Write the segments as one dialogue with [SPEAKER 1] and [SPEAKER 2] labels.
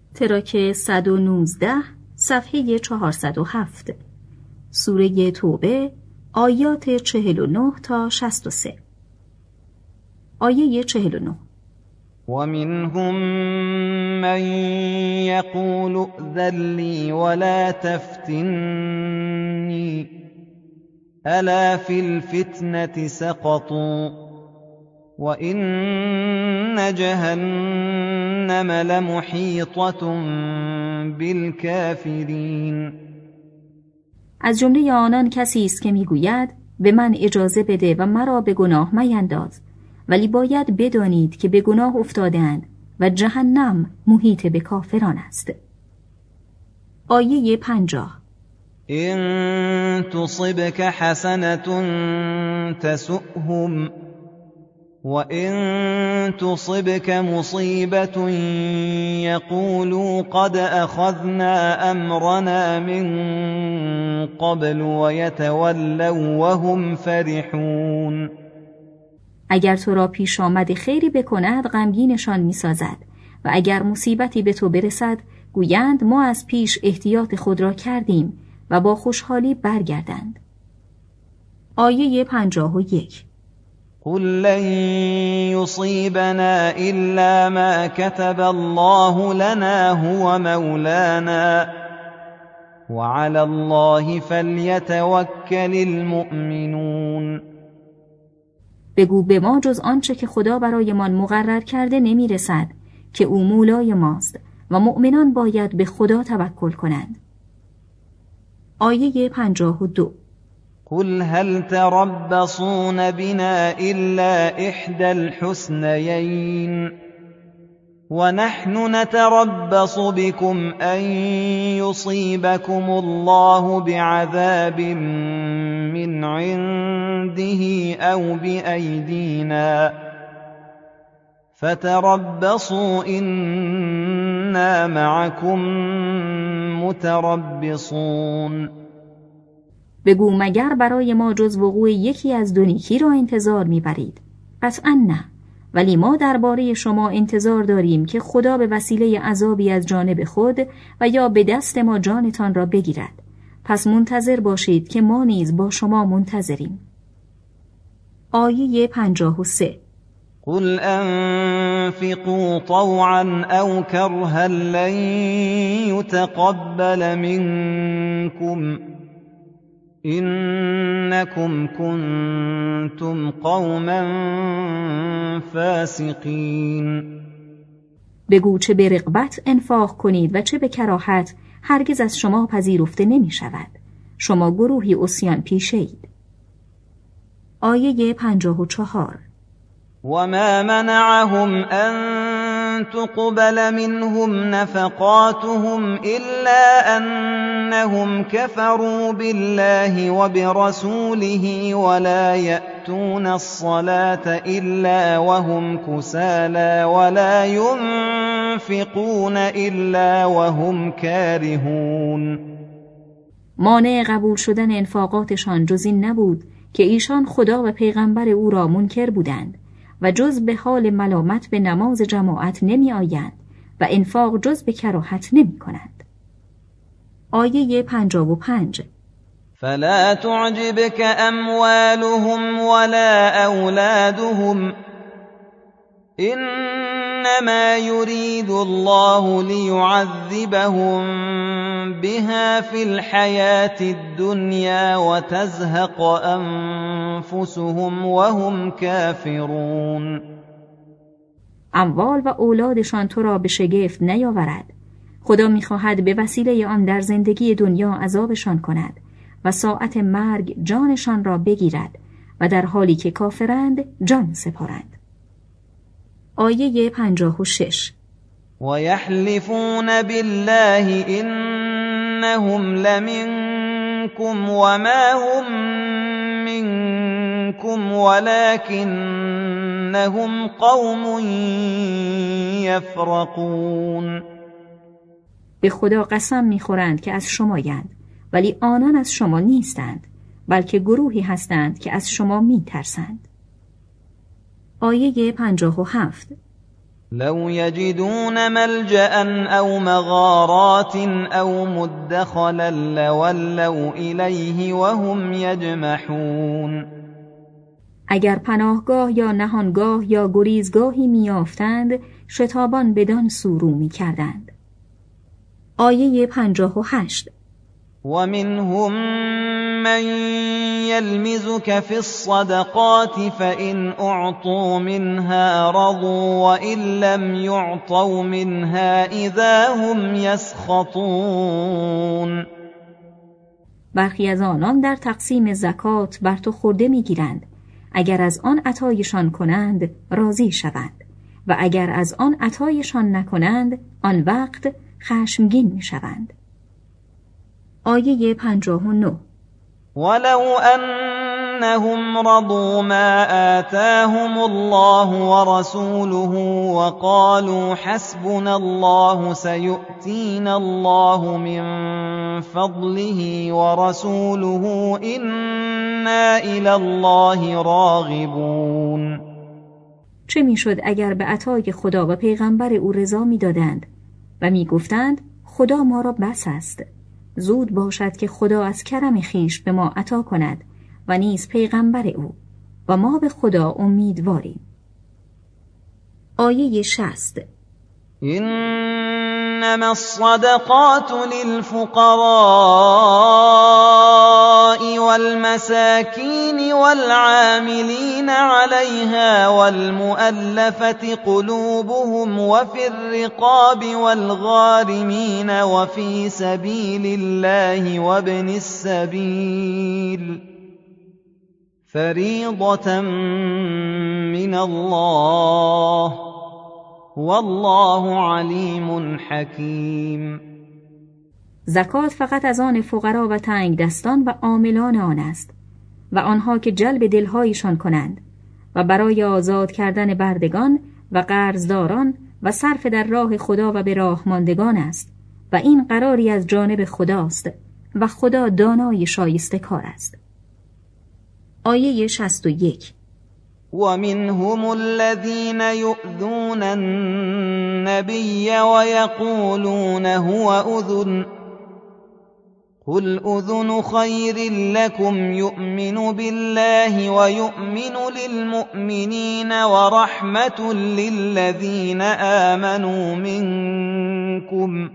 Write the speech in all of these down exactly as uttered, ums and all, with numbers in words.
[SPEAKER 1] تراک صد و نوزده صفحه چهارصد و هفت، سوره توبه، آیات چهل و نه تا شصت و سه. آیه چهل و نه:
[SPEAKER 2] ومنهم من يقول ائذن لي ولا تفتني ألا في الفتنة سقطوا وإن جهنم لمحيطة بالكافرين.
[SPEAKER 1] از جمله آنان کسی است که میگوید به من اجازه بده و مرا به گناه مینداز، ولی باید بدانید که به گناه افتادند و جهنم محیط به کافران است. آیه پنجاه:
[SPEAKER 2] إن تصبك حسنة تسؤهم وإن تصبك مصيبة يقولوا قد أخذنا أمرنا من قبل ويتولوا وهم فرحون.
[SPEAKER 1] اگر تو را پیش آمد خیری بکند غمگینشان می‌سازد و اگر مصیبتی به تو برسد گویند ما از پیش احتیاط خود را کردیم و با خوشحالی برگردند. آیه پنجاه و یک:
[SPEAKER 2] قل لن يصيبنا إلا ما كتب الله لنا هو مولانا وعلى الله فليتوكل المؤمنون.
[SPEAKER 1] بگو به ما جز آنچه که خدا برایمان مقرر کرده نمی رسد که او مولای ماست و مؤمنان باید به خدا توکل کنند. آیه پنجاه و دو:
[SPEAKER 2] قل هل تربصون بنا إلا إحدى الحسنيين ونحن نتربص بكم أن يصيبكم الله بعذاب من عنده أو بأيدينا فتربصوا إنا معكم متربصون.
[SPEAKER 1] بگو مگر برای ما جز وقوع یکی از دو نیکی را انتظار می‌برید؟ قطعاً نه، ولی ما درباره شما انتظار داریم که خدا به وسیله عذابی از جانب خود و یا به دست ما جانتان را بگیرد. پس منتظر باشید که ما نیز با شما منتظریم. آیه پنجاه و سه:
[SPEAKER 2] قل أنفقوا طوعا أو كرها لن يتقبل منكم إنكم كنتم قوما فاسقين.
[SPEAKER 1] بگو چه به رغبت انفاق کنید و چه به کراهت هرگز از شما پذیرفته نمی شود. شما گروهی عصیان پیشه اید. آیه پنجاه و چهار:
[SPEAKER 2] وما منعهم أن تقبل منهم نفقاتهم إلا أنهم كفروا بالله وبرسوله ولا يأتون الصلاة إلا وهم كسالى ولا ينفقون إلا وهم كارهون.
[SPEAKER 1] مانع قبول شدن انفاقاتشان جز این نبود که ایشان خدا و پیغمبر او را منکر بودند و جز به حال ملامت به نماز جماعت نمی آیند و انفاق جز به کراهت نمی کنند. آیه پنجاه و پنج:
[SPEAKER 2] فلا تعجبك أموالهم ولا أولادهم إنما يريد الله ليعذبهم بها في الحياة الدنيا وتزهق أنفسهم وهم كافرون.
[SPEAKER 1] اموال و اولادشان تو را به شگفت نیاورد. خدا می‌خواهد به وسیله آن در زندگی دنیا عذابشان کند و ساعت مرگ جانشان را بگیرد و در حالی که کافرند جان سپارند. آیه پنجاه و شش:
[SPEAKER 2] ويحلفون بالله إنهم لمنكم وما هم منكم ولكنهم قوم يفرقون.
[SPEAKER 1] به خدا قسم می‌خورند که از شمایند ولی آنان از شما نیستند، بلکه گروهی هستند که از شما می‌ترسند. آیه پنجاه و هفت:
[SPEAKER 2] لو يجدون ملجأ أو مغارات أو مدخلا لولوا إليه وهم يجمحون.
[SPEAKER 1] اگر پناهگاه یا نهانگاه یا گریزگاهی میافتند شتابان بدان سو رو می‌کردند. آیه پنجاه و هشت.
[SPEAKER 2] ومنهم من يلمزك في الصدقات فإن أعطوا منها رضوا وإن لم يعطوا منها إذا هم يسخطون.
[SPEAKER 1] برخی از آنان در تقسیم زکات بر تو خورده میگیرند، اگر از آن عطایشان کنند راضی شوند و اگر از آن عطایشان نکنند آن وقت خشمگین میشوند. آیه پنجاه و نه.
[SPEAKER 2] ولو أنهم رضوا ما آتاهم الله ورسوله وقالوا حسبنا الله سيؤتينا الله من فضله ورسوله إنا إلى الله راغبون.
[SPEAKER 1] چه میشد اگر به عطای خدا و پیغمبر او رضا میدادند و میگفتند خدا ما را بس است، زود باشد که خدا از کرم خیش به ما عطا کند و نیز پیغمبر او و ما به خدا امیدواریم. آیه شصت.
[SPEAKER 2] إنما الصدقات للفقراء والمساكين والعاملين عليها والمؤلفة قلوبهم وفي الرقاب والغارمين وفي سبيل الله وابن السبيل فريضة من الله والله علیم حکیم.
[SPEAKER 1] زکات فقط از آن فقرا و تنگ دستان و عاملان آن است و آنها که جلب دلهایشان کنند و برای آزاد کردن بردگان و قرضداران و صرف در راه خدا و به راه ماندگان است و این قراری از جانب خداست و خدا دانای شایسته کار است. آیه شصت و یک.
[SPEAKER 2] ومنهم الذين يؤذون النبي ويقولون هو أذن قل أذن خير لكم يؤمن بالله ويؤمن للمؤمنين ورحمة للذين آمنوا منكم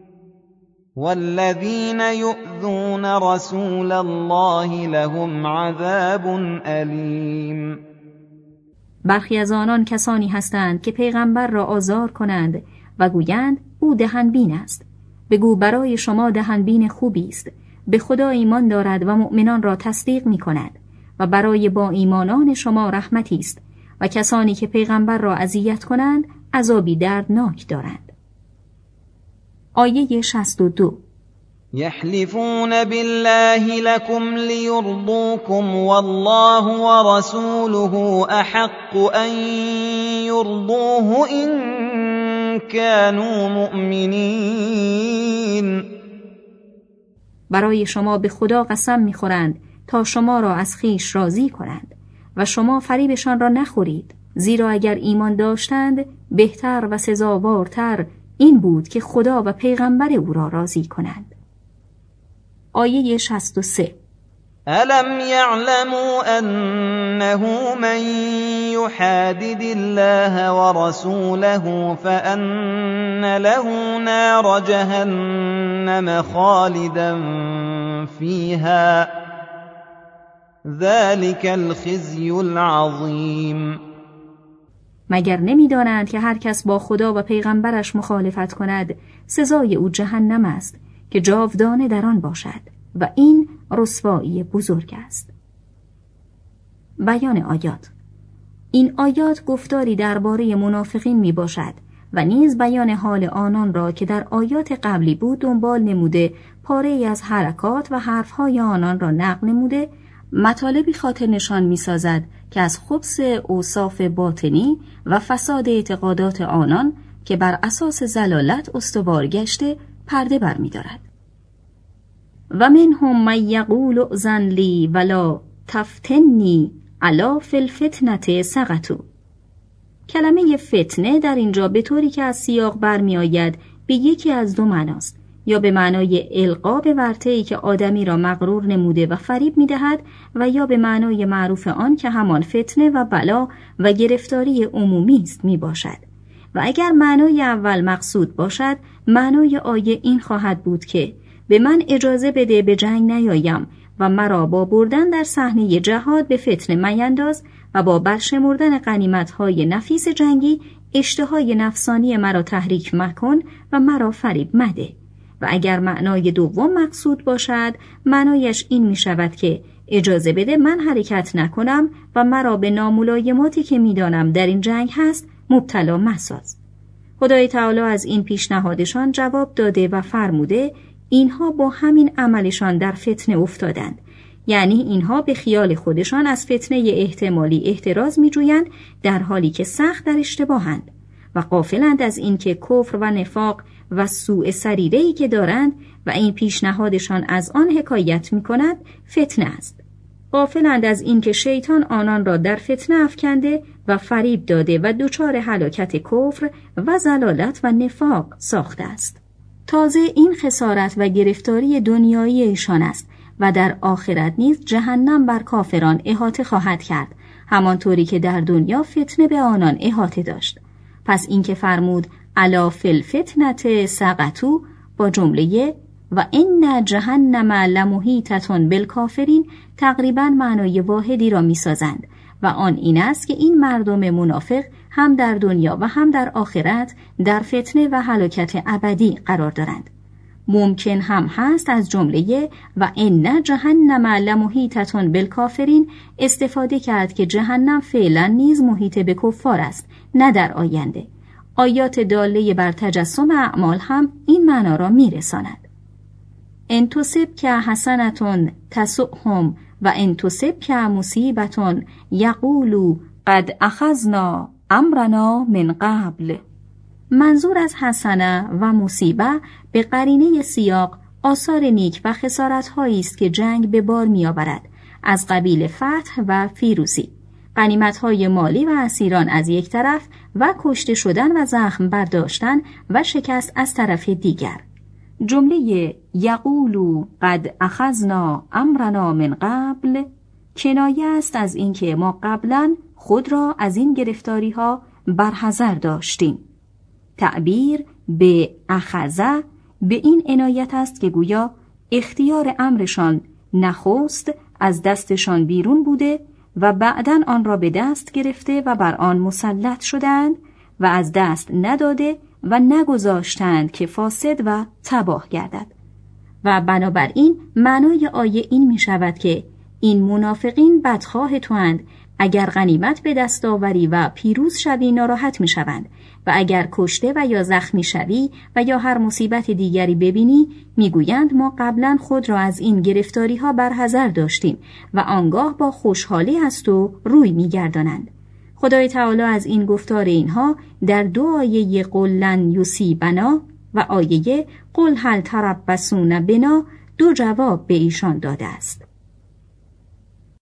[SPEAKER 2] والذين يؤذون رسول الله لهم عذاب أليم.
[SPEAKER 1] برخی از آنان کسانی هستند که پیغمبر را آزار کنند و گویند او دهنبین است. بگو برای شما دهنبین خوبی است، به خدا ایمان دارد و مؤمنان را تصدیق می کند و برای با ایمانان شما رحمتی است و کسانی که پیغمبر را اذیت کنند عذابی دردناک دارند. آیه شصت و دو.
[SPEAKER 2] يحلفون بالله لكم ليرضوكم والله ورسوله أحق أن يرضوه إن كانوا مؤمنين.
[SPEAKER 1] برای شما به خدا قسم می‌خورند تا شما را از خویش راضی کنند و شما فریبشان را نخورید، زیرا اگر ایمان داشتند بهتر و سزاوارتر این بود که خدا و پیغمبر او را راضی کنند. آیه شصت و سه.
[SPEAKER 2] ألم يعلموا أنه من يحادد الله ورسوله فأن له نار جهنم خالدا فيها ذلك الخزي العظيم.
[SPEAKER 1] مگر نمی‌دانند که هر کس با خدا و پیغمبرش مخالفت کند سزای او جهنم است که جاودانه در آن باشد و این رسوایی بزرگ است. بیان آیات. این آیات گفتاری درباره منافقین می باشد و نیز بیان حال آنان را که در آیات قبلی بود دنبال نموده، پاره‌ای از حرکات و حرفهای آنان را نقل نموده، مطالبی خاطر نشان می سازد که از خبث اوصاف باطنی و فساد اعتقادات آنان که بر اساس ضلالت استوار گشته پرده بر می دارد. و منهم من یقول ائذن لی ولا تفتنی الا فی الفتنة سقطوا. کلمه فتنه در اینجا به طوری که از سیاق برمی آید به یکی از دو معناست، یا به معنای القا به ورطه‌ای که آدمی را مغرور نموده و فریب می دهد و یا به معنای معروف آن که همان فتنه و بلا و گرفتاری عمومی است می باشد. و اگر معنای اول مقصود باشد، معنای آیه این خواهد بود که به من اجازه بده به جنگ نیایم و مرا با بردن در صحنه جهاد به فتنه مینداز و با برشمردن غنیمت‌های نفیس جنگی اشتهای نفسانی مرا تحریک مکن و مرا فریب مده. و اگر معنای دوم مقصود باشد، معنایش این می شود که اجازه بده من حرکت نکنم و مرا به ناملایماتی که می دانم در این جنگ هست مبتلا مساز. خدای تعالی از این پیشنهادشان جواب داده و فرموده اینها با همین عملشان در فتنه افتادند، یعنی اینها به خیال خودشان از فتنه احتمالی احتراز می جویند در حالی که سخت در اشتباهند و غافلند از این که کفر و نفاق و سوء سریره‌ای که دارند و این پیشنهادشان از آن حکایت می کند فتنه است. غافلند از این که شیطان آنان را در فتنه افکنده و فریب داده و دچار هلاکت کفر و ضلالت و نفاق ساخته است. تازه این خسارت و گرفتاری دنیایی ایشان است و در آخرت نیز جهنم بر کافران احاطه خواهد کرد، همانطوری که در دنیا فتنه به آنان احاطه داشت. پس این که فرمود الا فی الفتنة سقطوا با جمله و ان جهنم لمحیطة بالکافرین تقریبا معنای واحدی را می‌سازند و آن این است که این مردم منافق هم در دنیا و هم در آخرت در فتنه و هلاکت ابدی قرار دارند. ممکن هم هست از جمله و ان جهنم لمحیطة بالکافرین استفاده کرد که جهنم فعلا نیز محیط به کفار است، نه در آینده. آیات داله بر تجسم اعمال هم این معنا را میرساند. ان تصبک حسنة تسؤهم و ان تصبک مصیبة یقولوا قد اخذنا امرنا من قبل. منظور از حسنه و مصیبه به قرینه سیاق آثار نیک و خسارت‌هایی است که جنگ به بار می‌آورد، از قبیل فتح و فیروزی، غنیمت‌های مالی و اسیران از یک طرف و کشته شدن و زخم برداشتن و شکست از طرف دیگر. جمله یقولوا قد اخذنا امرنا من قبل کنایه است از اینکه ما قبلا خود را از این گرفتاری‌ها برحذر داشتیم. تعبیر به اخذه به این عنایت است که گویا اختیار امرشان نخست از دستشان بیرون بوده و بعداً آن را به دست گرفته و بر آن مسلط شدند و از دست نداده و نگذاشتند که فاسد و تباه گردد. و بنابراین معنای آیه این می شود که این منافقین بدخواه تواند، اگر غنیمت به دست آوری و پیروز شوی ناراحت می شوند و اگر کشته و یا زخمی شوی و یا هر مصیبت دیگری ببینی می گویند ما قبلا خود را از این گرفتاری ها برحذر داشتیم و آنگاه با خوشحالی از تو روی می گردانند. خدای تعالی از این گفتار اینها در دو آیه قل لن یصیبنا و آیه قل هل تربصون بنا دو جواب به ایشان داده است.